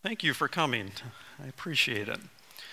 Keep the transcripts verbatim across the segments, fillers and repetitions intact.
Thank you for coming. I appreciate it.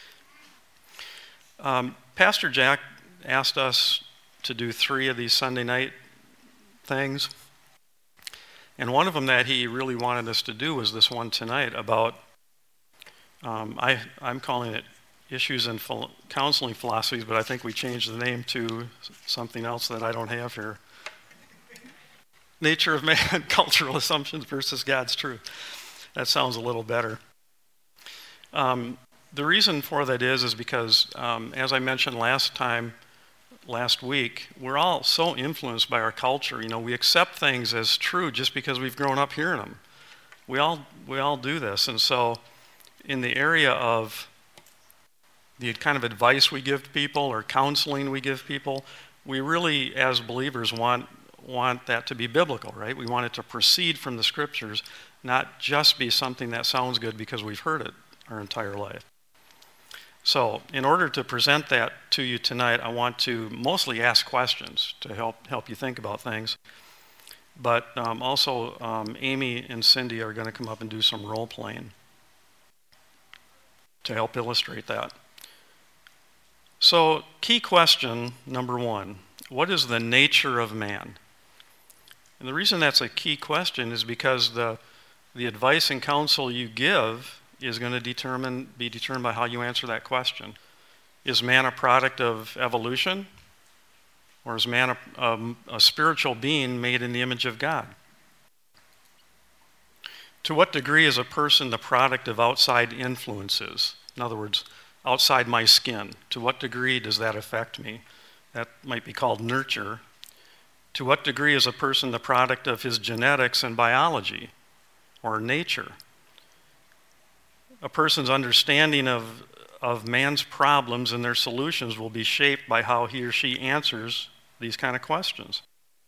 Um, Pastor Jack asked us to do three of these Sunday night things. And one of them that he really wanted us to do was this one tonight about, um, I, I'm calling it Issues in Phil- Counseling Philosophies, but I think we changed the name to something else that I don't have here. Nature of Man, Cultural Assumptions versus God's Truth. That sounds a little better. Um, the reason for that is, is because, um, as I mentioned last time, last week, we're all so influenced by our culture. You know, we accept things as true just because we've grown up hearing them. We all, we all do this. And so in the area of the kind of advice we give people or counseling we give people, we really, as believers, want, want that to be biblical, right? We want it to proceed from the scriptures, not just be something that sounds good because we've heard it our entire life. So in order to present that to you tonight, I want to mostly ask questions to help help you think about things. But um, also, um, Amy and Cindy are going to come up and do some role playing to help illustrate that. So key question number one, what is the nature of man? And the reason that's a key question is because the, the advice and counsel you give is going to determine, be determined by how you answer that question. Is man a product of evolution? Or is man a, a, a spiritual being made in the image of God? To what degree is a person the product of outside influences? In other words, outside my skin. To what degree does that affect me? That might be called nurture. To what degree is a person the product of his genetics and biology or nature? A person's understanding of, of man's problems and their solutions will be shaped by how he or she answers these kind of questions.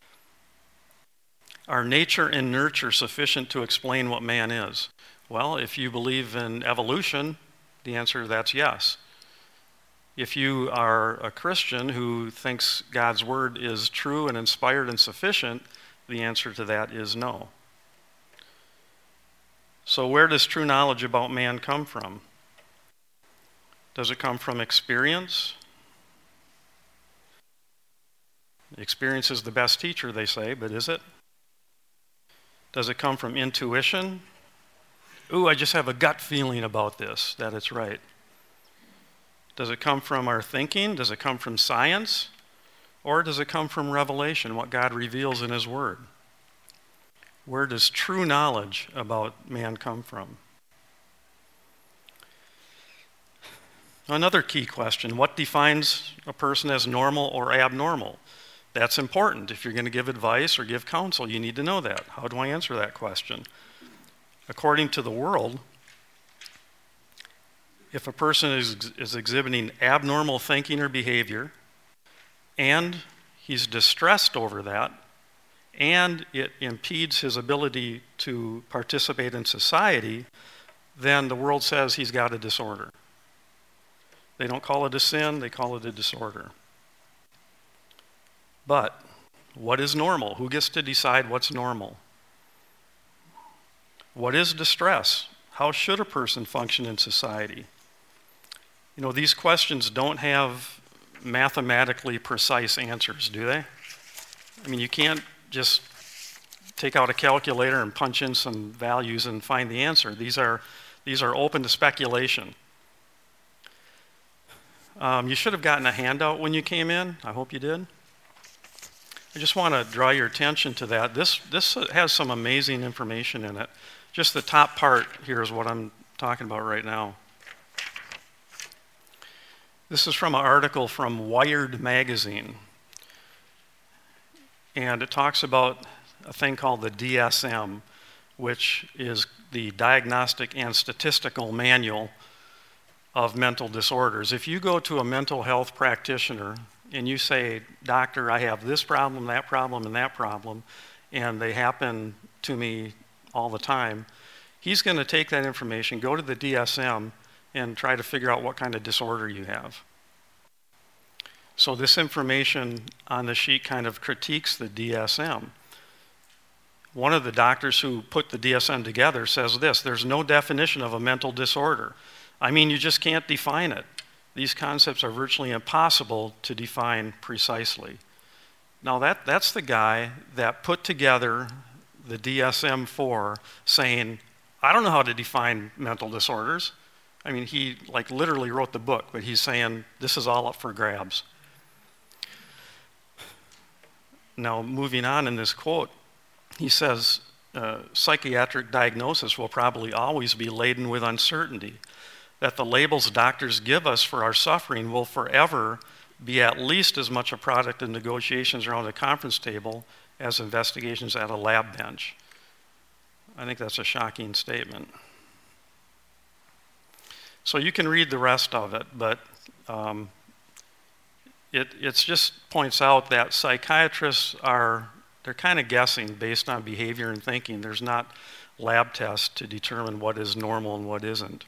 Are nature and nurture sufficient to explain what man is? Well, if you believe in evolution, the answer to that's yes. If you are a Christian who thinks God's word is true and inspired and sufficient, the answer to that is no. So where does true knowledge about man come from? Does it come from experience? Experience is the best teacher, they say, but is it? Does it come from intuition? Ooh, I just have a gut feeling about this, that it's right. Does it come from our thinking? Does it come from science? Or does it come from revelation, what God reveals in his word? Where does true knowledge about man come from? Another key question, what defines a person as normal or abnormal? That's important. If you're going to give advice or give counsel, you need to know that. How do I answer that question? According to the world, if a person is, is exhibiting abnormal thinking or behavior, and he's distressed over that, and it impedes his ability to participate in society, then the world says he's got a disorder. They don't call it a sin, they call it a disorder. But what is normal? Who gets to decide what's normal? What is distress? How should a person function in society? You know, these questions don't have mathematically precise answers, do they? I mean, you can't just take out a calculator and punch in some values and find the answer. These are, these are open to speculation. Um, you should have gotten a handout when you came in. I hope you did. I just want to draw your attention to that. This, this has some amazing information in it. Just the top part here is what I'm talking about right now. This is from an article from Wired magazine. And it talks about a thing called the D S M, which is the Diagnostic and Statistical Manual of Mental Disorders. If you go to a mental health practitioner and you say, doctor, I have this problem, that problem, and that problem, and they happen to me all the time, he's going to take that information, go to the D S M, and try to figure out what kind of disorder you have. So this information on the sheet kind of critiques the D S M. one of the doctors who put the D S M together says this: there's no definition of a mental disorder. I mean, you just can't define it. These concepts are virtually impossible to define precisely. Now that, that's the guy that put together the D S M four saying, I don't know how to define mental disorders. I mean, he like literally wrote the book, but he's saying this is all up for grabs. Now, moving on in this quote, he says, uh, psychiatric diagnosis will probably always be laden with uncertainty, that the labels doctors give us for our suffering will forever be at least as much a product of negotiations around a conference table as investigations at a lab bench. I think that's a shocking statement. So you can read the rest of it, but um, it it's just points out that psychiatrists are, they're kind of guessing based on behavior and thinking. There's not lab tests to determine what is normal and what isn't.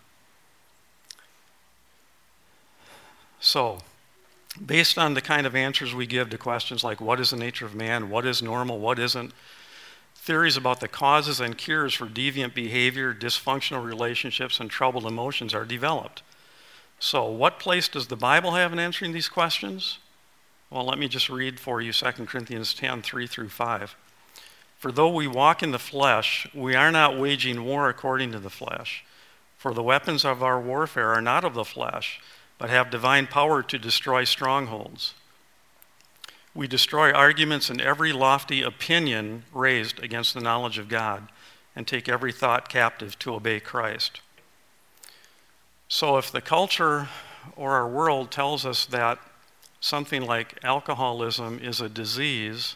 So, based on the kind of answers we give to questions like what is the nature of man, what is normal, what isn't, theories about the causes and cures for deviant behavior, dysfunctional relationships, and troubled emotions are developed. So what place does the Bible have in answering these questions? Well, let me just read for you Second Corinthians ten, three through five. For though we walk in the flesh, we are not waging war according to the flesh. For the weapons of our warfare are not of the flesh, but have divine power to destroy strongholds. We destroy arguments and every lofty opinion raised against the knowledge of God, and take every thought captive to obey Christ. So if the culture or our world tells us that something like alcoholism is a disease,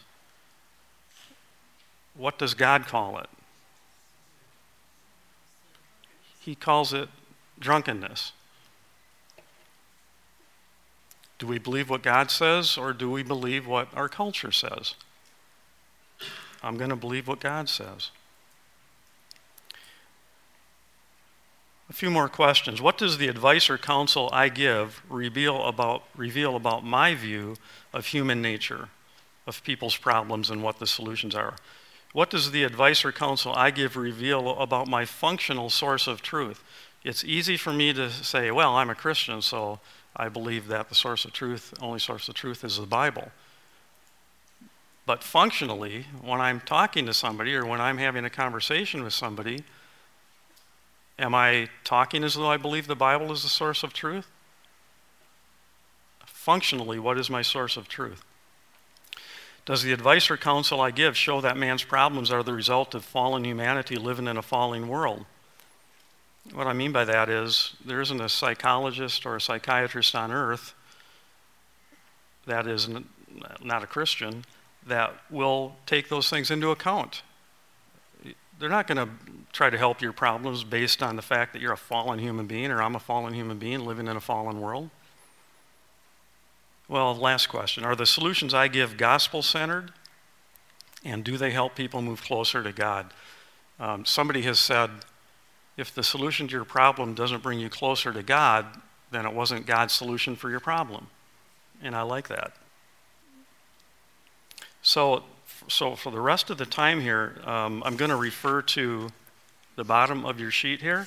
what does God call it? He calls it drunkenness. Do we believe what God says, or do we believe what our culture says? I'm going to believe what God says. A few more questions. What does the advice or counsel I give reveal about, reveal about my view of human nature, of people's problems, and what the solutions are? What does the advice or counsel I give reveal about my functional source of truth? It's easy for me to say, well, I'm a Christian, so I believe that the source of truth, only source of truth, is the Bible. But functionally, when I'm talking to somebody or when I'm having a conversation with somebody, am I talking as though I believe the Bible is the source of truth? Functionally, what is my source of truth? Does the advice or counsel I give show that man's problems are the result of fallen humanity living in a falling world? What I mean by that is there isn't a psychologist or a psychiatrist on earth that is not a Christian that will take those things into account. They're not going to try to help your problems based on the fact that you're a fallen human being or I'm a fallen human being living in a fallen world. Well, last question. Are the solutions I give gospel-centered? And do they help people move closer to God? Um, somebody has said, if the solution to your problem doesn't bring you closer to God, then it wasn't God's solution for your problem. And I like that. So, so for the rest of the time here, um, I'm going to refer to the bottom of your sheet here.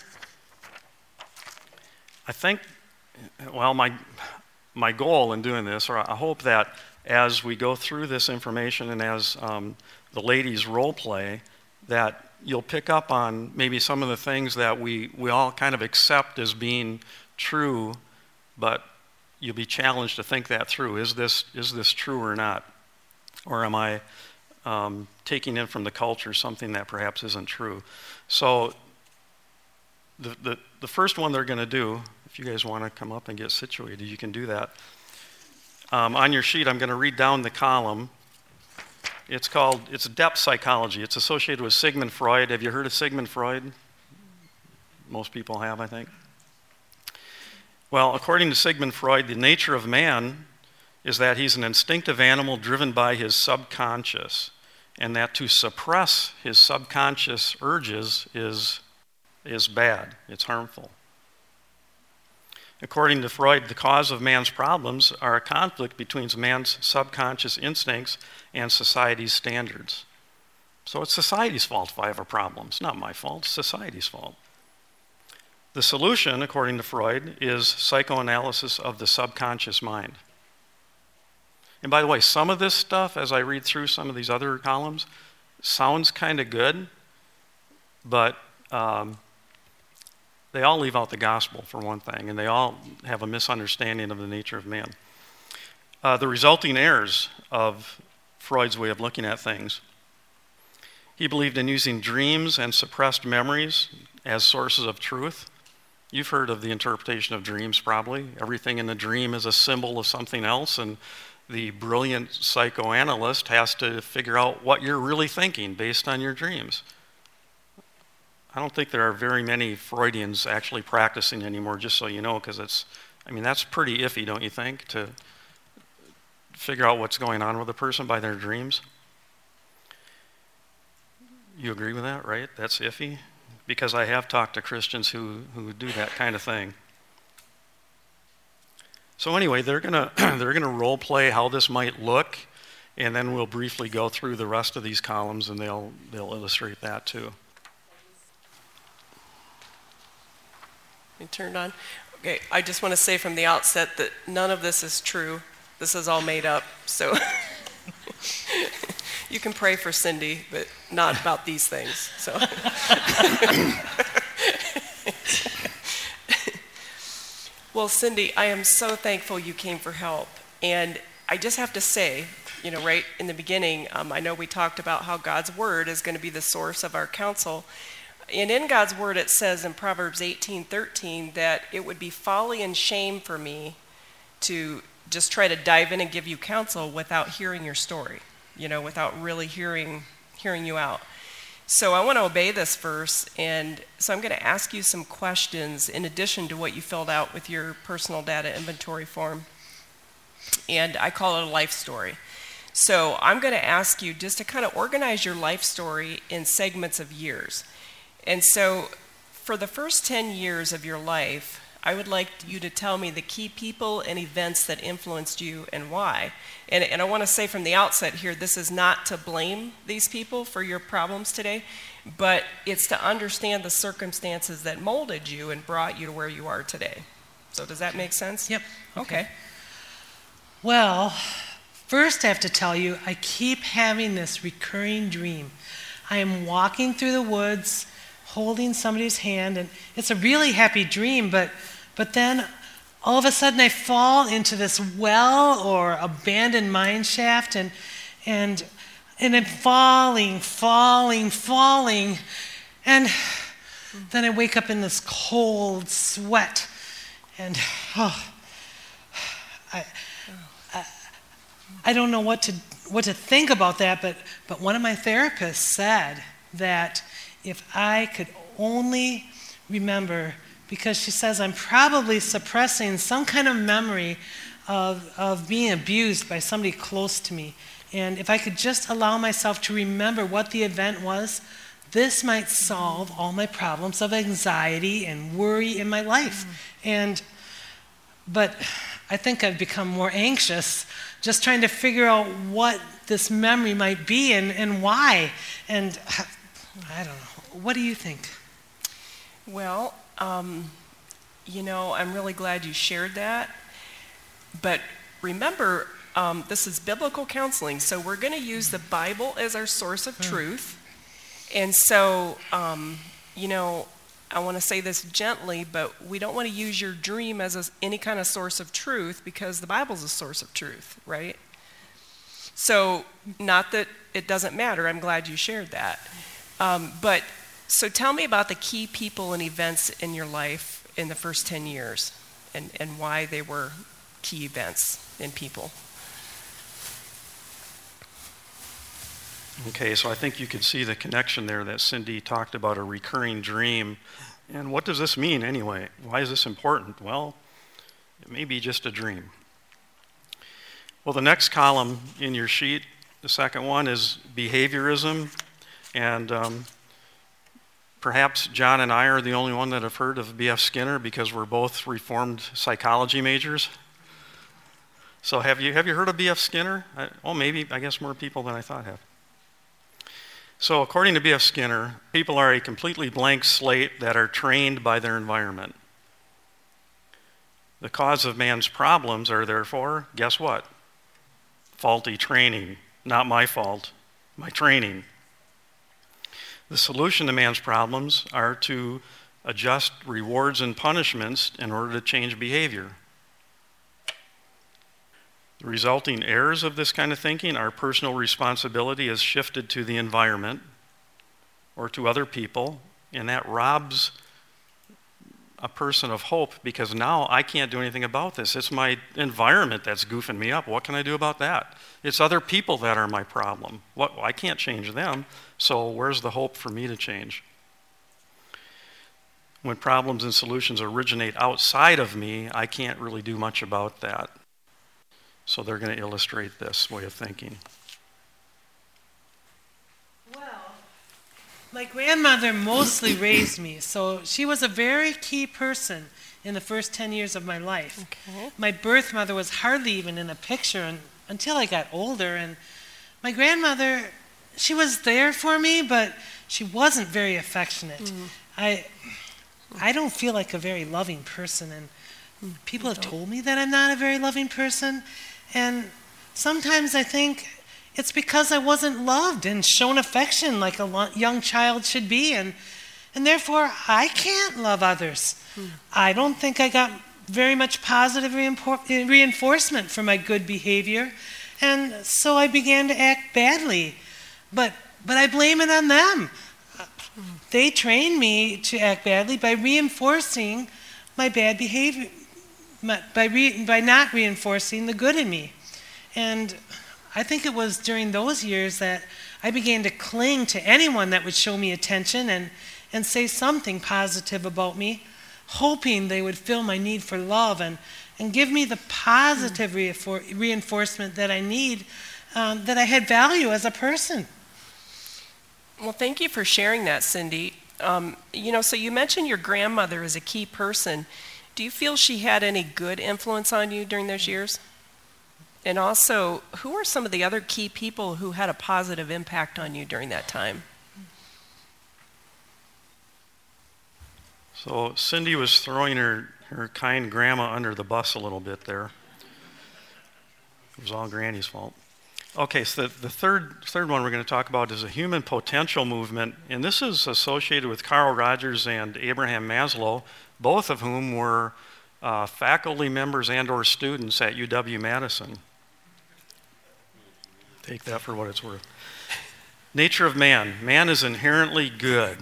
I think, well, my, my goal in doing this, or I hope that as we go through this information and as um, the ladies role play, that you'll pick up on maybe some of the things that we, we all kind of accept as being true, but you'll be challenged to think that through. Is this, is this true or not? Or am I um, taking in from the culture something that perhaps isn't true? So the, the, the first one they're going to do, if you guys want to come up and get situated, you can do that. Um, on your sheet, I'm going to read down the column. It's called, it's depth psychology. It's associated with Sigmund Freud. Have you heard of Sigmund Freud? Most people have, I think. Well, according to Sigmund Freud, the nature of man is that he's an instinctive animal driven by his subconscious, and that to suppress his subconscious urges is, is bad, it's harmful. According to Freud, the cause of man's problems are a conflict between man's subconscious instincts and society's standards. So it's society's fault if I have a problem. It's not my fault, it's society's fault. The solution, according to Freud, is psychoanalysis of the subconscious mind. And by the way, some of this stuff, as I read through some of these other columns, sounds kind of good, but um, they all leave out the gospel, for one thing, and they all have a misunderstanding of the nature of man. Uh, the resulting errors of Freud's way of looking at things. He believed in using dreams and suppressed memories as sources of truth. You've heard of the interpretation of dreams, probably. Everything in the dream is a symbol of something else, and the brilliant psychoanalyst has to figure out what you're really thinking based on your dreams. I don't think there are very many Freudians actually practicing anymore, just so you know, because it's, I mean, that's pretty iffy, don't you think, to figure out what's going on with a person by their dreams? You agree with that, right? That's iffy? Because I have talked to Christians who, who do that kind of thing. So anyway, they're gonna they're gonna role play how this might look, and then we'll briefly go through the rest of these columns, and they'll they'll illustrate that too. You turned on. Okay, I just want to say from the outset that none of this is true. This is all made up. So you can pray for Cindy, but not about these things. So. Well, Cindy, I am so thankful you came for help. And I just have to say, you know, right in the beginning, um, I know we talked about how God's word is going to be the source of our counsel. And in God's word, it says in Proverbs eighteen thirteen that it would be folly and shame for me to just try to dive in and give you counsel without hearing your story, you know, without really hearing hearing you out. So I want to obey this verse, and so I'm going to ask you some questions in addition to what you filled out with your personal data inventory form. And I call it a life story. So I'm going to ask you just to kind of organize your life story in segments of years. And so for the first ten years of your life, I would like you to tell me the key people and events that influenced you and why. And, and I want to say from the outset here, this is not to blame these people for your problems today, but it's to understand the circumstances that molded you and brought you to where you are today. So does that make sense? Yep. Okay. Okay. Well, first I have to tell you, I keep having this recurring dream. I am walking through the woods, holding somebody's hand, and it's a really happy dream, but but then all of a sudden I fall into this well or abandoned mine shaft, and and and I'm falling, falling, falling, and then I wake up in this cold sweat, and oh, I, I I don't know what to what to think about that, but but one of my therapists said that if I could only remember, because she says I'm probably suppressing some kind of memory of, of being abused by somebody close to me. And if I could just allow myself to remember what the event was, this might solve all my problems of anxiety and worry in my life. Mm-hmm. And, but I think I've become more anxious just trying to figure out what this memory might be and, and why. And I don't know. What do you think? Well, um, you know, I'm really glad you shared that. But remember, um, this is biblical counseling, so we're going to use the Bible as our source of truth. And so, um, you know, I want to say this gently, but we don't want to use your dream as a, any kind of source of truth, because the Bible's a source of truth, right? So, not that it doesn't matter. I'm glad you shared that. Um, but so tell me about the key people and events in your life in the first ten years, and, and why they were key events and people. Okay, so I think you could see the connection there that Cindy talked about, a recurring dream. And what does this mean anyway? Why is this important? Well, it may be just a dream. Well, the next column in your sheet, the second one, is behaviorism. And um, perhaps John and I are the only one that have heard of B F Skinner, because we're both Reformed psychology majors. So have you have you heard of B F Skinner? I, oh, maybe, I guess more people than I thought have. So according to B F Skinner, people are a completely blank slate that are trained by their environment. The cause of man's problems are therefore, guess what? Faulty training. Not my fault, my training. The solution to man's problems are to adjust rewards and punishments in order to change behavior. The resulting errors of this kind of thinking are personal responsibility is shifted to the environment or to other people, and that robs a person of hope because now I can't do anything about this. It's my environment that's goofing me up. What can I do about that? It's other people that are my problem. What, I can't change them, so where's the hope for me to change? When problems and solutions originate outside of me, I can't really do much about that. So they're going to illustrate this way of thinking. Well, my grandmother mostly raised me, so she was a very key person in the first ten years of my life. Okay. My birth mother was hardly even in a picture and, until I got older, and my grandmother, she was there for me, but she wasn't very affectionate. Mm. I, I don't feel like a very loving person, and people have told me that I'm not a very loving person. And sometimes I think it's because I wasn't loved and shown affection like a lo- young child should be, and and therefore I can't love others. Hmm. I don't think I got very much positive reinfor- reinforcement for my good behavior, and so I began to act badly. But but I blame it on them. Hmm. They trained me to act badly by reinforcing my bad behavior. By, re, by not reinforcing the good in me. And I think it was during those years that I began to cling to anyone that would show me attention and, and say something positive about me, hoping they would fill my need for love and, and give me the positive mm. reinforcement that I need, um, that I had value as a person. Well, thank you for sharing that, Cindy. Um, you know, so you mentioned your grandmother as a key person. Do you feel she had any good influence on you during those years? And also, who are some of the other key people who had a positive impact on you during that time? So Cindy was throwing her, her kind grandma under the bus a little bit there. It was all Granny's fault. Okay, so the, the third, third one we're going to talk about is a human potential movement, and this is associated with Carl Rogers and Abraham Maslow, both of whom were uh, faculty members and or students at U W-Madison. Take that for what it's worth. Nature of man. Man is inherently good.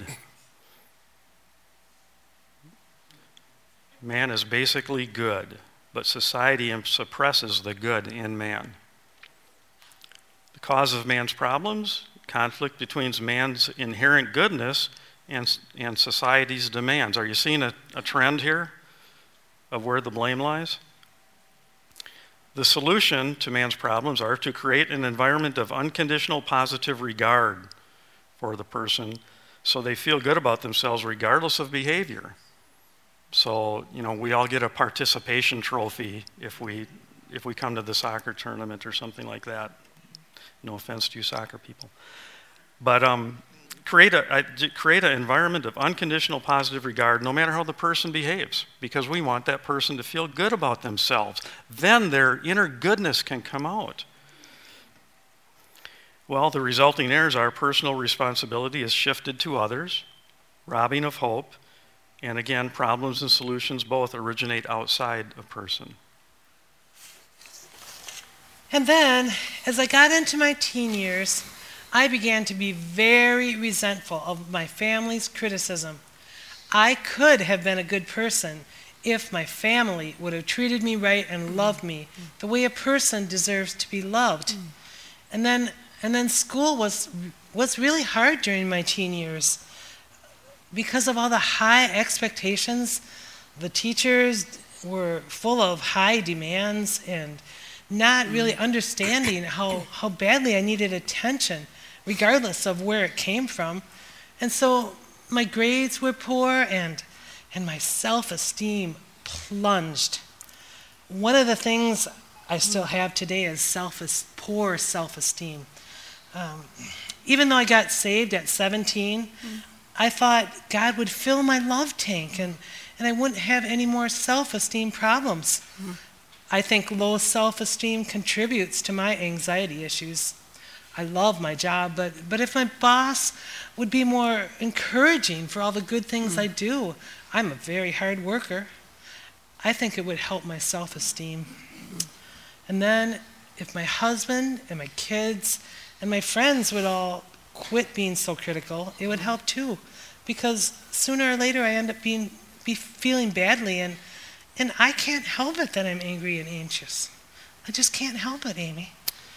Man is basically good, but society suppresses the good in man. The cause of man's problems, conflict between man's inherent goodness and, and society's demands. Are you seeing a, a trend here of where the blame lies? The solution to man's problems are to create an environment of unconditional positive regard for the person so they feel good about themselves regardless of behavior. So, you know, we all get a participation trophy if we if we come to the soccer tournament or something like that. No offense to you soccer people. But um, create a, a create an environment of unconditional positive regard no matter how the person behaves, because we want that person to feel good about themselves. Then their inner goodness can come out. Well, the resulting errors are personal responsibility is shifted to others, robbing of hope, and again, problems and solutions both originate outside a person. And then, as I got into my teen years, I began to be very resentful of my family's criticism. I could have been a good person if my family would have treated me right and loved me the way a person deserves to be loved. And then, and then school was was really hard during my teen years. Because of all the high expectations, the teachers were full of high demands and not really understanding how, how badly I needed attention, regardless of where it came from. And so my grades were poor and, and my self-esteem plunged. One of the things I still have today is self poor self-esteem. Um, Even though I got saved at seventeen, mm-hmm. I thought God would fill my love tank and, and I wouldn't have any more self-esteem problems. Mm-hmm. I think low self-esteem contributes to my anxiety issues. I love my job, but, but if my boss would be more encouraging for all the good things mm-hmm. I do, I'm a very hard worker, I think it would help my self-esteem. Mm-hmm. And then if my husband and my kids and my friends would all quit being so critical, it would help too. Because sooner or later I end up being be feeling badly, and and I can't help it that I'm angry and anxious. I just can't help it, Amy.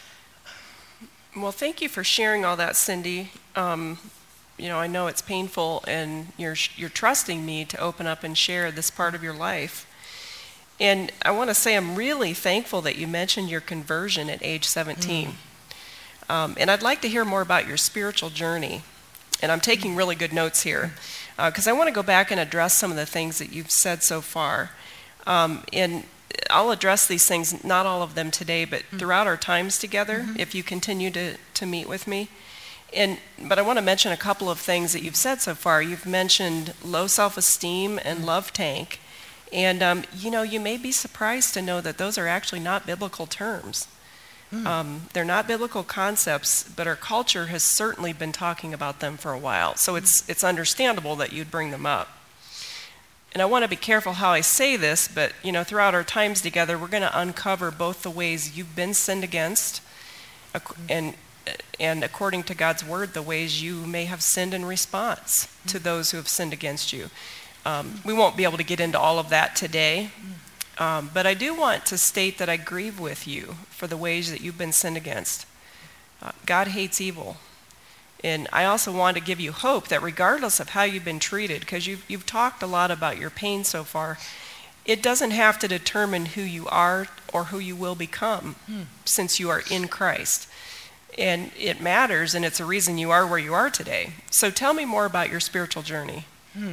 Well, thank you for sharing all that, Cindy. Um, you know, I know it's painful, and you're you're trusting me to open up and share this part of your life. And I want to say I'm really thankful that you mentioned your conversion at age seventeen. Mm. Um, and I'd like to hear more about your spiritual journey. And I'm taking really good notes here, because uh, I want to go back and address some of the things that you've said so far. Um, and I'll address these things, not all of them today, but throughout our times together, mm-hmm. if you continue to, to meet with me. And but I want to mention a couple of things that you've said so far. You've mentioned low self-esteem and love tank. And, um, you know, you may be surprised to know that those are actually not biblical terms. Mm. Um, they're not biblical concepts, but our culture has certainly been talking about them for a while. So it's it's understandable that you'd bring them up. And I want to be careful how I say this, but, you know, throughout our times together, we're going to uncover both the ways you've been sinned against and, and according to God's word, the ways you may have sinned in response to those who have sinned against you. Um, we won't be able to get into all of that today, um, but I do want to state that I grieve with you for the ways that you've been sinned against. Uh, God hates evil. And I also want to give you hope that regardless of how you've been treated, because you've, you've talked a lot about your pain so far, it doesn't have to determine who you are or who you will become hmm. since you are in Christ. And it matters, and it's a reason you are where you are today. So tell me more about your spiritual journey. Hmm.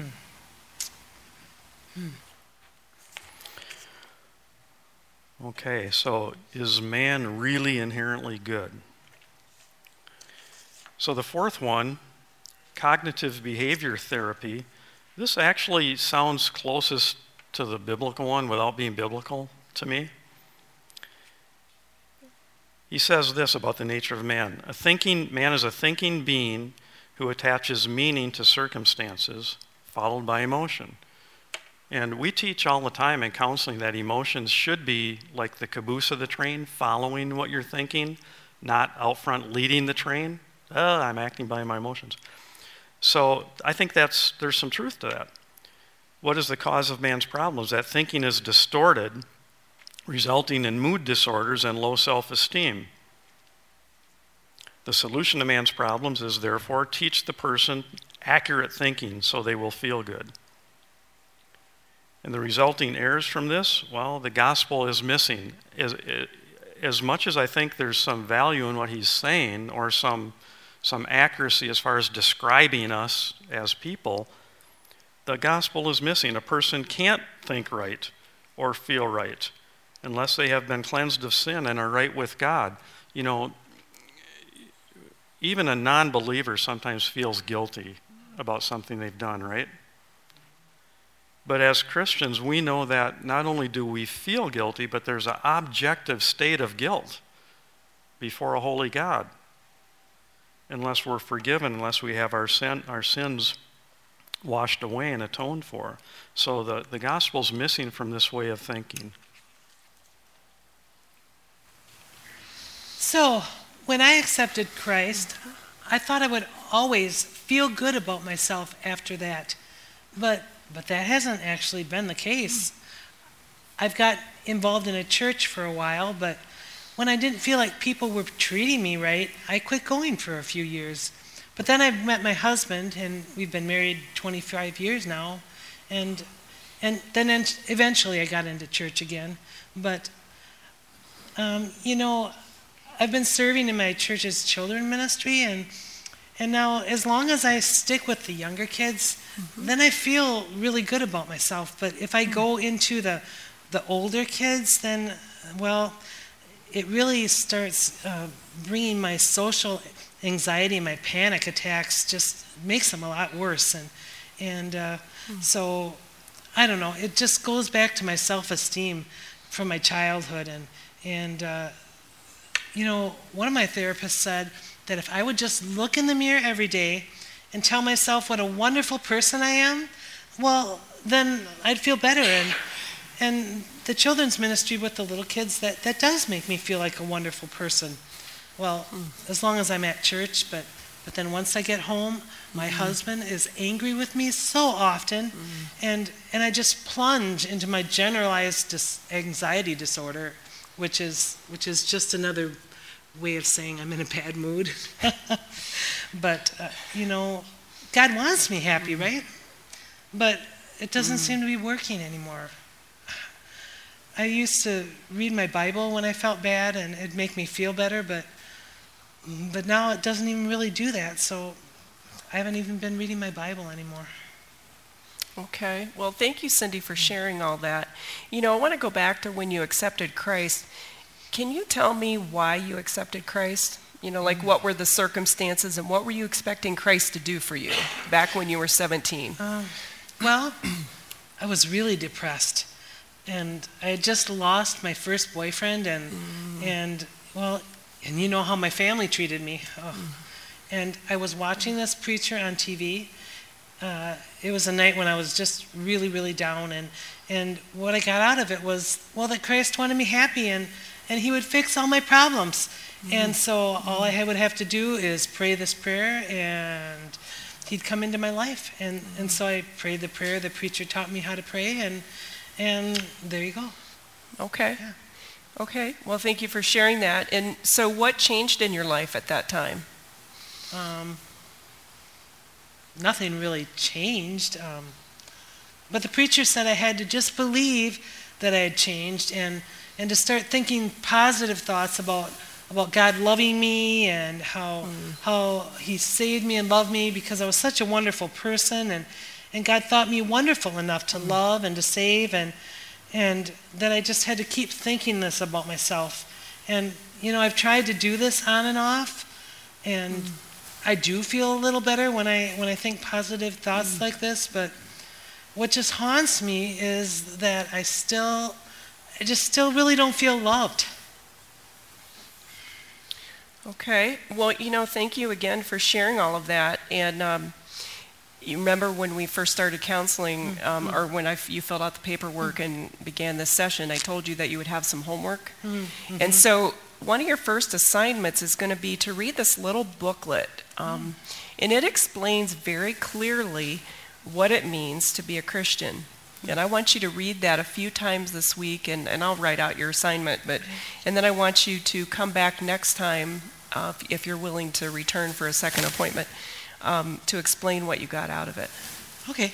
Hmm. Okay, so is man really inherently good? So the fourth one, cognitive behavior therapy, this actually sounds closest to the biblical one without being biblical to me. He says this about the nature of man. A thinking man is a thinking being who attaches meaning to circumstances, followed by emotion. And we teach all the time in counseling that emotions should be like the caboose of the train, following what you're thinking, not out front leading the train. Oh, I'm acting by my emotions. So I think that's there's some truth to that. What is the cause of man's problems? That thinking is distorted, resulting in mood disorders and low self-esteem. The solution to man's problems is therefore teach the person accurate thinking so they will feel good. And the resulting errors from this, well, the gospel is missing. As, as much as I think there's some value in what he's saying or some some accuracy as far as describing us as people, the gospel is missing. A person can't think right or feel right unless they have been cleansed of sin and are right with God. You know, even a non-believer sometimes feels guilty about something they've done, right? But as Christians, we know that not only do we feel guilty, but there's an objective state of guilt before a holy God. Unless we're forgiven, unless we have our sin, our sins washed away and atoned for. So the, the gospel's missing from this way of thinking. So, when I accepted Christ, I thought I would always feel good about myself after that. But but that hasn't actually been the case. I've got involved in a church for a while, but when I didn't feel like people were treating me right, I quit going for a few years. But then I met my husband, and we've been married twenty-five years now, and and then eventually I got into church again. But, um, you know, I've been serving in my church's children ministry, and and now as long as I stick with the younger kids, mm-hmm. then I feel really good about myself. But if I go into the the older kids, then, well, it really starts uh, bringing my social anxiety, my panic attacks just makes them a lot worse. And, and uh, mm. so, I don't know, it just goes back to my self-esteem from my childhood. And, and uh, you know, one of my therapists said that if I would just look in the mirror every day and tell myself what a wonderful person I am, well, then I'd feel better. And and the children's ministry with the little kids, that, that does make me feel like a wonderful person. Well, mm. as long as I'm at church, but, but then once I get home, my mm-hmm. husband is angry with me so often, mm. and, and I just plunge into my generalized dis- anxiety disorder, which is which is just another way of saying I'm in a bad mood. But, uh, you know, God wants me happy, mm. right? But it doesn't mm. seem to be working anymore. I used to read my Bible when I felt bad, and it'd make me feel better, but but now it doesn't even really do that, so I haven't even been reading my Bible anymore. Okay. Well, thank you, Cindy, for sharing all that. You know, I want to go back to when you accepted Christ. Can you tell me why you accepted Christ? You know, like what were the circumstances, and what were you expecting Christ to do for you back when you were seventeen? Um, well, I was really depressed. And I had just lost my first boyfriend, and mm. and well, and you know how my family treated me. Oh. Mm. And I was watching this preacher on T V. Uh, it was a night when I was just really, really down, and and what I got out of it was, well, that Christ wanted me happy, and and He would fix all my problems. Mm. And so all I would have to do is pray this prayer, and He'd come into my life. And mm. and so I prayed the prayer the preacher taught me how to pray, and. And there you go. Okay. Yeah. Okay. Well, thank you for sharing that. And so what changed in your life at that time? Um, nothing really changed. Um, but the preacher said I had to just believe that I had changed, and, and to start thinking positive thoughts about about God loving me, and how mm. how He saved me and loved me because I was such a wonderful person, and And God thought me wonderful enough to love and to save, and and that I just had to keep thinking this about myself. And, you know, I've tried to do this on and off, and mm. I do feel a little better when I when I think positive thoughts mm. like this, but what just haunts me is that I still, I just still really don't feel loved. Okay. Well, you know, thank you again for sharing all of that. And um, you remember when we first started counseling, um, mm-hmm. or when I, you filled out the paperwork mm-hmm. and began this session, I told you that you would have some homework. Mm-hmm. And so one of your first assignments is going to be to read this little booklet. Um, mm-hmm. And it explains very clearly what it means to be a Christian. Mm-hmm. And I want you to read that a few times this week, and, and I'll write out your assignment. But mm-hmm. And then I want you to come back next time, uh, if, if you're willing to return for a second appointment, Um, to explain what you got out of it. Okay.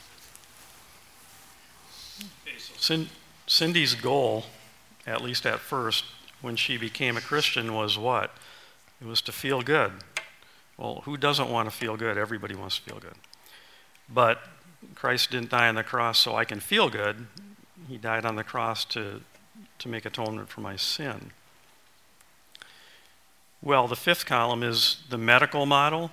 So Cindy's goal, at least at first, when she became a Christian, was what? It was to feel good. Well, who doesn't want to feel good? Everybody wants to feel good. But Christ didn't die on the cross so I can feel good. He died on the cross to, to make atonement for my sin. Well, the fifth column is the medical model.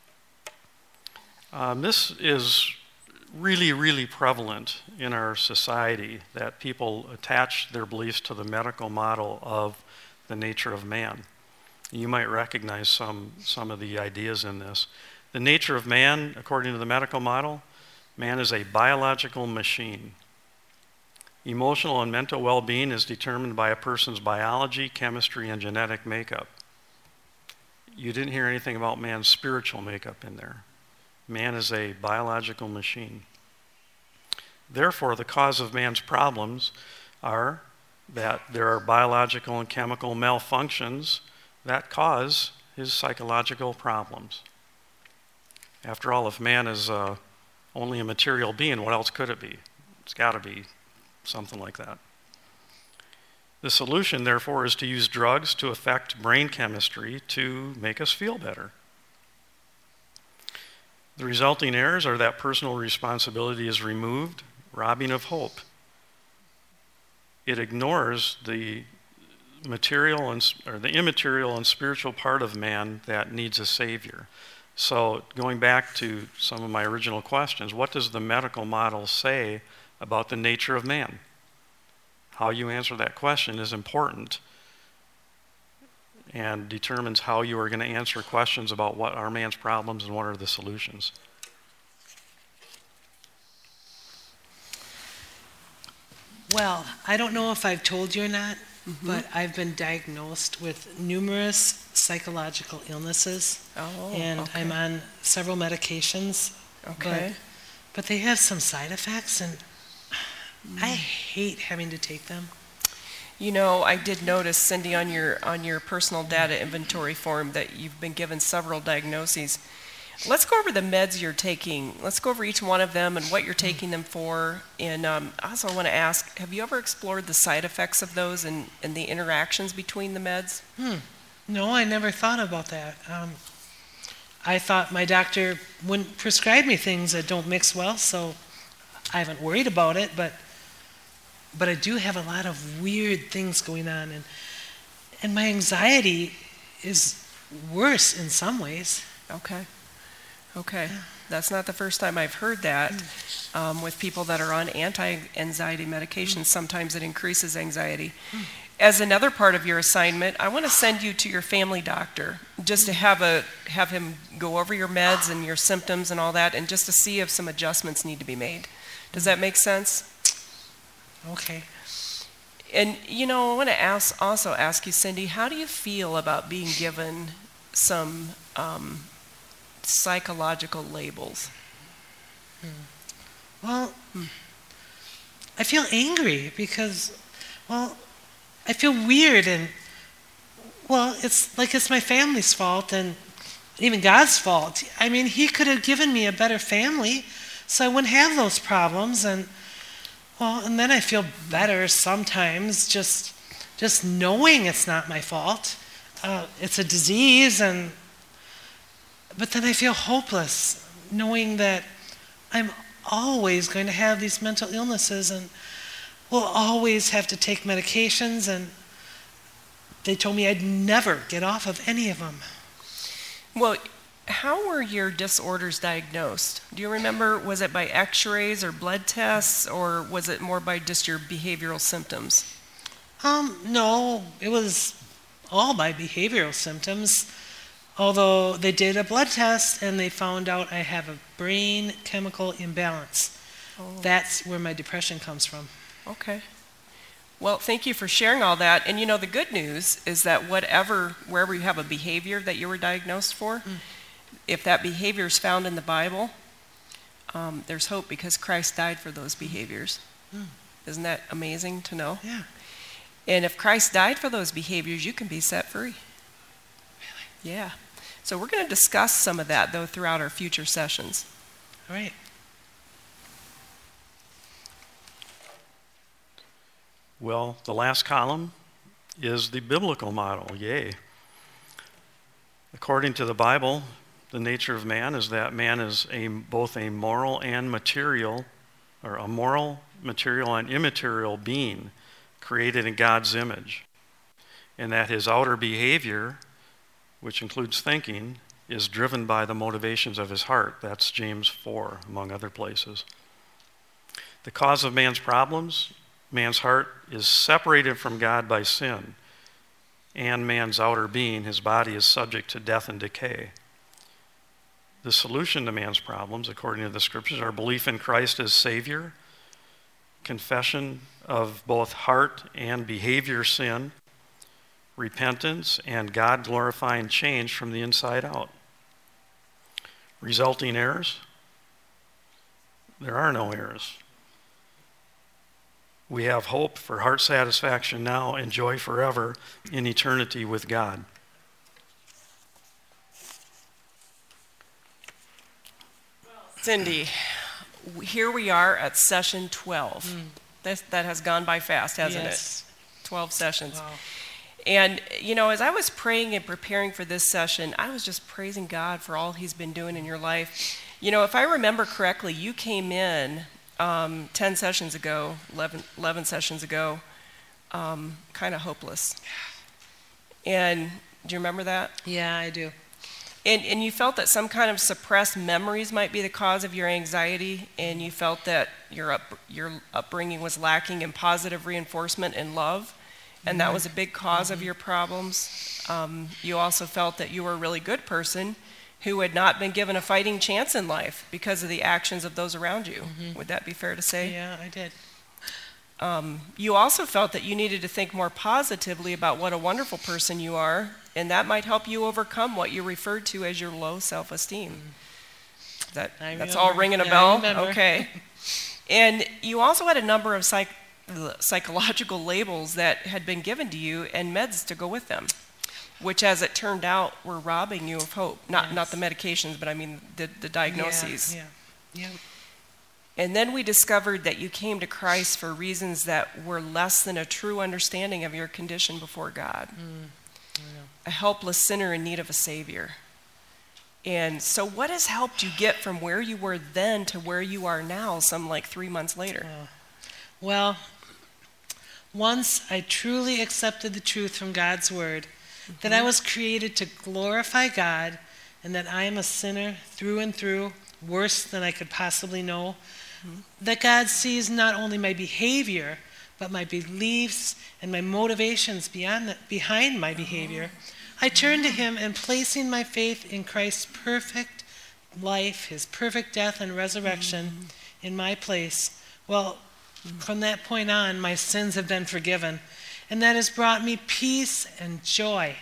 Um, this is really, really prevalent in our society, that people attach their beliefs to the medical model of the nature of man. You might recognize some, some of the ideas in this. The nature of man, according to the medical model, man is a biological machine. Emotional and mental well-being is determined by a person's biology, chemistry, and genetic makeup. You didn't hear anything about man's spiritual makeup in there. Man is a biological machine. Therefore, the cause of man's problems are that there are biological and chemical malfunctions that cause his psychological problems. After all, if man is uh, only a material being, what else could it be? It's got to be something like that. The solution, therefore, is to use drugs to affect brain chemistry to make us feel better. The resulting errors are that personal responsibility is removed, robbing of hope. It ignores the material and or the immaterial and spiritual part of man that needs a savior. So going back to some of my original questions, what does the medical model say about the nature of man? How you answer that question is important and determines how you are going to answer questions about what are man's problems and what are the solutions. Well, I don't know if I've told you or not, mm-hmm. but I've been diagnosed with numerous psychological illnesses. Oh, and okay. I'm on several medications. Okay. But, but they have some side effects, and mm. I hate having to take them. You know, I did notice, Cindy, on your on your personal data inventory form that you've been given several diagnoses. Let's go over the meds you're taking. Let's go over each one of them and what you're taking them for. And um, I also want to ask, have you ever explored the side effects of those and, and the interactions between the meds? Hmm. No, I never thought about that. Um, I thought my doctor wouldn't prescribe me things that don't mix well, so I haven't worried about it, but but I do have a lot of weird things going on, and and my anxiety is worse in some ways. Okay. Okay. That's not the first time I've heard that um, with people that are on anti-anxiety medications. Sometimes it increases anxiety. As another part of your assignment, I want to send you to your family doctor just to have a have him go over your meds and your symptoms and all that, and just to see if some adjustments need to be made. Does that make sense? Okay. And, you know, I want to ask, also ask you, Cindy, how do you feel about being given some um, psychological labels? Hmm. Well, hmm. I feel angry because, well, I feel weird, and, well, it's like it's my family's fault and even God's fault. I mean, He could have given me a better family so I wouldn't have those problems, and well, and then I feel better sometimes just just knowing it's not my fault. Uh, it's a disease, and but then I feel hopeless knowing that I'm always going to have these mental illnesses and will always have to take medications, and they told me I'd never get off of any of them. Well, how were your disorders diagnosed? Do you remember, was it by x-rays or blood tests, or was it more by just your behavioral symptoms? Um, no, it was all by behavioral symptoms, although they did a blood test and they found out I have a brain chemical imbalance. Oh. That's where my depression comes from. Okay. Well, thank you for sharing all that. And you know, the good news is that whatever, wherever you have a behavior that you were diagnosed for, mm. if that behavior is found in the Bible, um, there's hope because Christ died for those behaviors. Mm. Isn't that amazing to know? Yeah. And if Christ died for those behaviors, you can be set free. Really? Yeah. So we're going to discuss some of that, though, throughout our future sessions. All right. Well, the last column is the biblical model. Yay. According to the Bible, the nature of man is that man is a, both a moral and material, or a moral, material, and immaterial being created in God's image, and that his outer behavior, which includes thinking, is driven by the motivations of his heart. That's James four, among other places. The cause of man's problems, man's heart is separated from God by sin, and man's outer being, his body, is subject to death and decay. The solution to man's problems, according to the scriptures, are belief in Christ as Savior, confession of both heart and behavior sin, repentance, and God-glorifying change from the inside out. Resulting errors? There are no errors. We have hope for heart satisfaction now and joy forever in eternity with God. Cindy, here we are at session twelve. Mm. That, that has gone by fast, hasn't yes. it? twelve sessions. Wow. And, you know, as I was praying and preparing for this session, I was just praising God for all He's been doing in your life. You know, if I remember correctly, you came in um, ten sessions ago, eleven, eleven sessions ago, um, kind of hopeless. And do you remember that? Yeah, I do. And, and you felt that some kind of suppressed memories might be the cause of your anxiety, and you felt that your up, your upbringing was lacking in positive reinforcement and love, and that was a big cause mm-hmm. of your problems. Um, you also felt that you were a really good person who had not been given a fighting chance in life because of the actions of those around you. Mm-hmm. Would that be fair to say? Yeah, I did. Um, you also felt that you needed to think more positively about what a wonderful person you are, and that might help you overcome what you referred to as your low self-esteem. That, that's all ringing a yeah, bell? Okay. And you also had a number of psych, psychological labels that had been given to you and meds to go with them, which, as it turned out, were robbing you of hope. Not, yes. not the medications, but I mean the, the diagnoses. Yeah, yeah, yeah. And then we discovered that you came to Christ for reasons that were less than a true understanding of your condition before God. Mm, a helpless sinner in need of a Savior. And so what has helped you get from where you were then to where you are now, some like three months later? Uh, well, once I truly accepted the truth from God's Word, mm-hmm. that I was created to glorify God and that I am a sinner through and through, worse than I could possibly know, mm-hmm. that God sees not only my behavior, but my beliefs and my motivations beyond the, behind my behavior. I turned to Him, and placing my faith in Christ's perfect life, His perfect death and resurrection mm-hmm. in my place, well, mm-hmm. from that point on, my sins have been forgiven, and that has brought me peace and joy.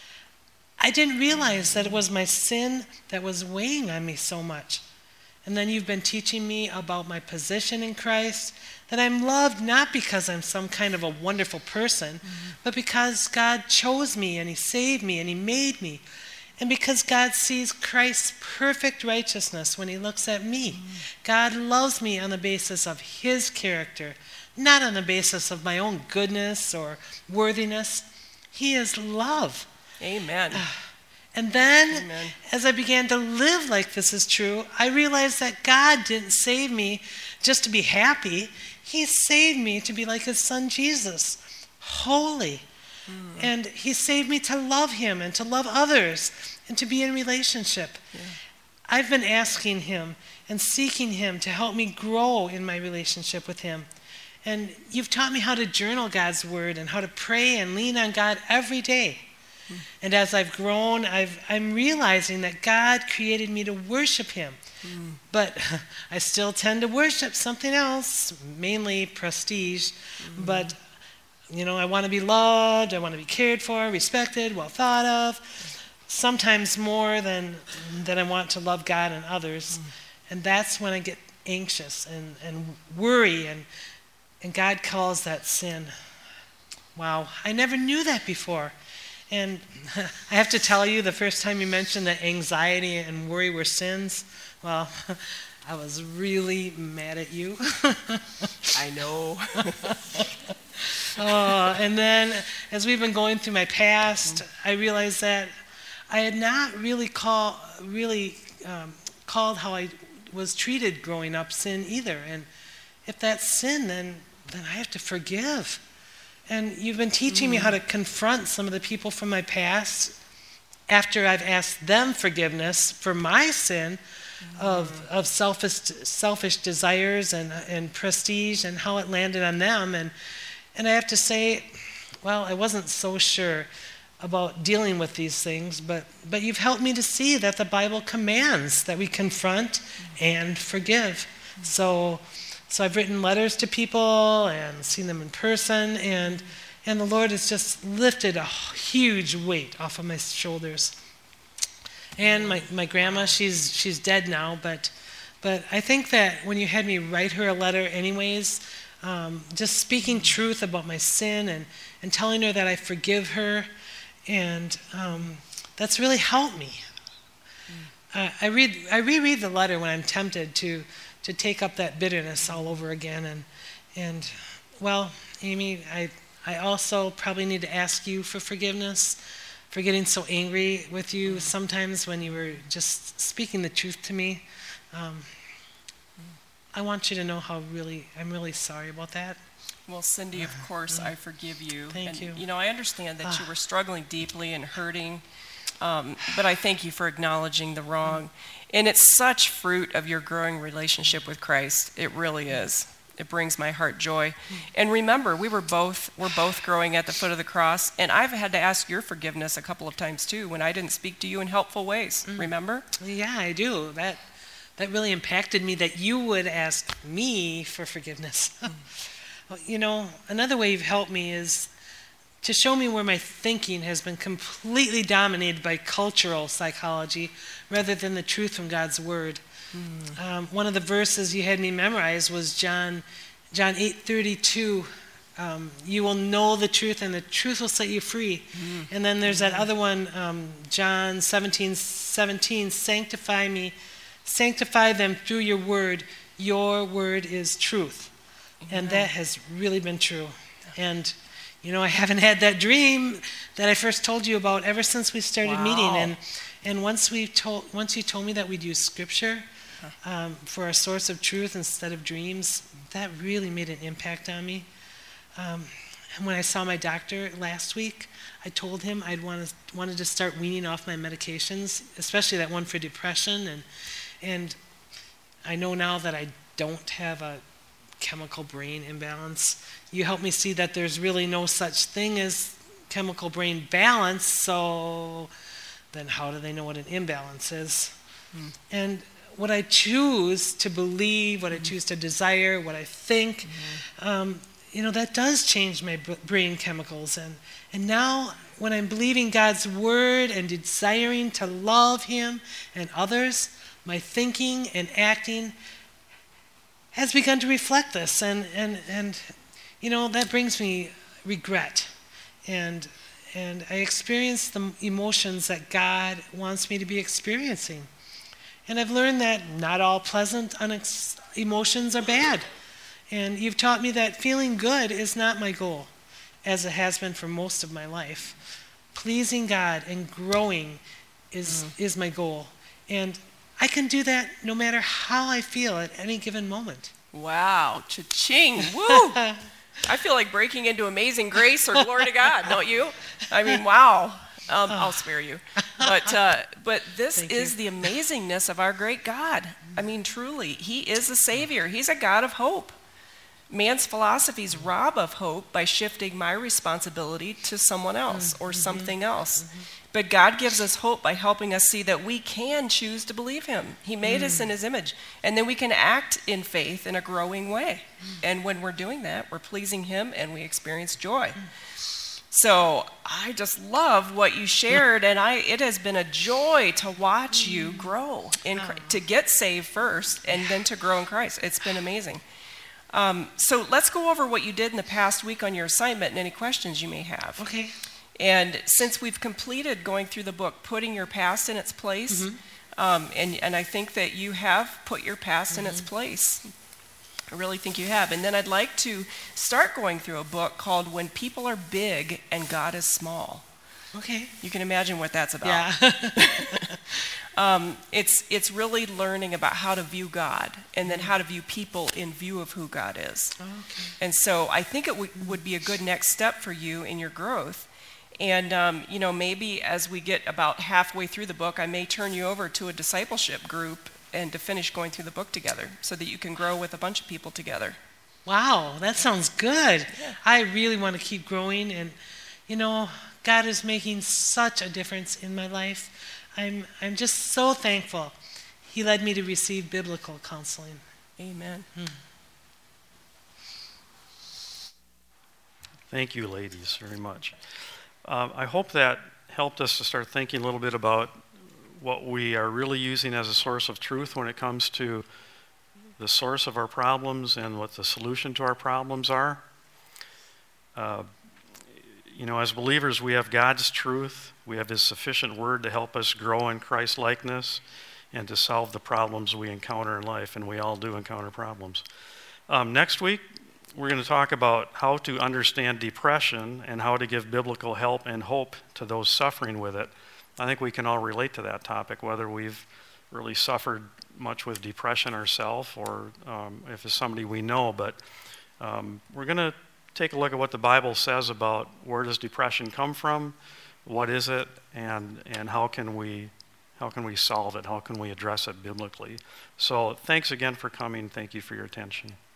I didn't realize that it was my sin that was weighing on me so much. And then you've been teaching me about my position in Christ, that I'm loved not because I'm some kind of a wonderful person, mm-hmm. but because God chose me and He saved me and He made me. And because God sees Christ's perfect righteousness when He looks at me. Mm-hmm. God loves me on the basis of His character, not on the basis of my own goodness or worthiness. He is love. Amen. And then, Amen. As I began to live like this is true, I realized that God didn't save me just to be happy. He saved me to be like His Son Jesus, holy. Mm. And He saved me to love Him and to love others and to be in relationship. Yeah. I've been asking Him and seeking Him to help me grow in my relationship with Him. And you've taught me how to journal God's Word and how to pray and lean on God every day. And as I've grown, I've, I'm realizing that God created me to worship Him. Mm. But I still tend to worship something else, mainly prestige. Mm. But, you know, I want to be loved, I want to be cared for, respected, well thought of, sometimes more than, than I want to love God and others. Mm. And that's when I get anxious and, and worry, and, and God calls that sin. Wow, I never knew that before. And I have to tell you, the first time you mentioned that anxiety and worry were sins, well, I was really mad at you. I know. Oh, and then as we've been going through my past, I realized that I had not really call, really um, called how I was treated growing up sin either. And if that's sin, then then I have to forgive. And you've been teaching mm. me how to confront some of the people from my past after I've asked them forgiveness for my sin mm. of of selfish selfish desires and and prestige and how it landed on them. And and I have to say, well, I wasn't so sure about dealing with these things, but but you've helped me to see that the Bible commands that we confront mm. and forgive. Mm. So. So I've written letters to people and seen them in person, and and the Lord has just lifted a huge weight off of my shoulders. And my, my grandma, she's she's dead now, but but I think that when you had me write her a letter anyways, um, just speaking truth about my sin and, and telling her that I forgive her, and um, that's really helped me. Uh, I read I reread the letter when I'm tempted to to take up that bitterness all over again. And, and well, Amy, I, I also probably need to ask you for forgiveness for getting so angry with you sometimes when you were just speaking the truth to me. Um, I want you to know how really, I'm really sorry about that. Well, Cindy, of course, I forgive you. Thank and, you. You know, I understand that you were struggling deeply and hurting, um, but I thank you for acknowledging the wrong. And it's such fruit of your growing relationship with Christ. It really is. It brings my heart joy. And remember, we were both we're both growing at the foot of the cross, and I've had to ask your forgiveness a couple of times too when I didn't speak to you in helpful ways. Mm. Remember? Yeah, I do. That that really impacted me that you would ask me for forgiveness. Well, you know, another way you've helped me is to show me where my thinking has been completely dominated by cultural psychology rather than the truth from God's Word. Mm. Um, one of the verses you had me memorize was John, John eight thirty-two. Um, you will know the truth, and the truth will set you free. Mm. And then there's that other one, um, John seventeen seventeen. Sanctify me, sanctify them through your word. Your word is truth. And that has really been true. And, you know, I haven't had that dream that I first told you about ever since we started wow. meeting. And and once we told, once you told me that we'd use Scripture um, for a source of truth instead of dreams, that really made an impact on me. Um, and when I saw my doctor last week, I told him I'd wanted wanted to start weaning off my medications, especially that one for depression. And and I know now that I don't have a chemical brain imbalance. You help me see that there's really no such thing as chemical brain balance, so then how do they know what an imbalance is? Mm. And what I choose to believe, what mm. I choose to desire, what I think, mm-hmm. um, you know, that does change my b- brain chemicals. And, and now when I'm believing God's word and desiring to love him and others, my thinking and acting has begun to reflect this, and, and, and you know, that brings me regret. And, and I experience the emotions that God wants me to be experiencing. And I've learned that not all pleasant unex- emotions are bad. And you've taught me that feeling good is not my goal, as it has been for most of my life. Pleasing God and growing is, mm. is my goal. And I can do that no matter how I feel at any given moment. Wow, cha-ching, woo! I feel like breaking into Amazing Grace or Glory to God, don't you? I mean, wow. Um, I'll spare you. But uh, but this Thank is you. the amazingness of our great God. I mean, truly, he is a Savior. He's a God of hope. Man's philosophies rob of hope by shifting my responsibility to someone else or mm-hmm. something else. Mm-hmm. But God gives us hope by helping us see that we can choose to believe him. He made mm. us in his image. And then we can act in faith in a growing way. Mm. And when we're doing that, we're pleasing him and we experience joy. Mm. So I just love what you shared, and I it has been a joy to watch mm. you grow, in, oh. to get saved first and then to grow in Christ. It's been amazing. Um, so let's go over what you did in the past week on your assignment and any questions you may have. Okay. And since we've completed going through the book, Putting Your Past in Its Place, mm-hmm. um, and, and I think that you have put your past mm-hmm. in its place. I really think you have. And then I'd like to start going through a book called When People Are Big and God is Small. Okay. You can imagine what that's about. Yeah. um, it's, it's really learning about how to view God and then how to view people in view of who God is. Okay. And so I think it w- would be a good next step for you in your growth. And, um, you know, maybe as we get about halfway through the book, I may turn you over to a discipleship group and to finish going through the book together so that you can grow with a bunch of people together. Wow, that sounds good. Yeah. I really want to keep growing. And, you know, God is making such a difference in my life. I'm, I'm just so thankful he led me to receive biblical counseling. Amen. Hmm. Thank you, ladies, very much. Uh, I hope that helped us to start thinking a little bit about what we are really using as a source of truth when it comes to the source of our problems and what the solution to our problems are. Uh, you know, as believers, we have God's truth. We have his sufficient word to help us grow in Christ's likeness and to solve the problems we encounter in life, and we all do encounter problems. Um, next week, we're going to talk about how to understand depression and how to give biblical help and hope to those suffering with it. I think we can all relate to that topic, whether we've really suffered much with depression ourselves, or um, if it's somebody we know, but um, we're going to take a look at what the Bible says about where does depression come from, what is it, and and how can we how can we solve it, how can we address it biblically. So thanks again for coming. Thank you for your attention.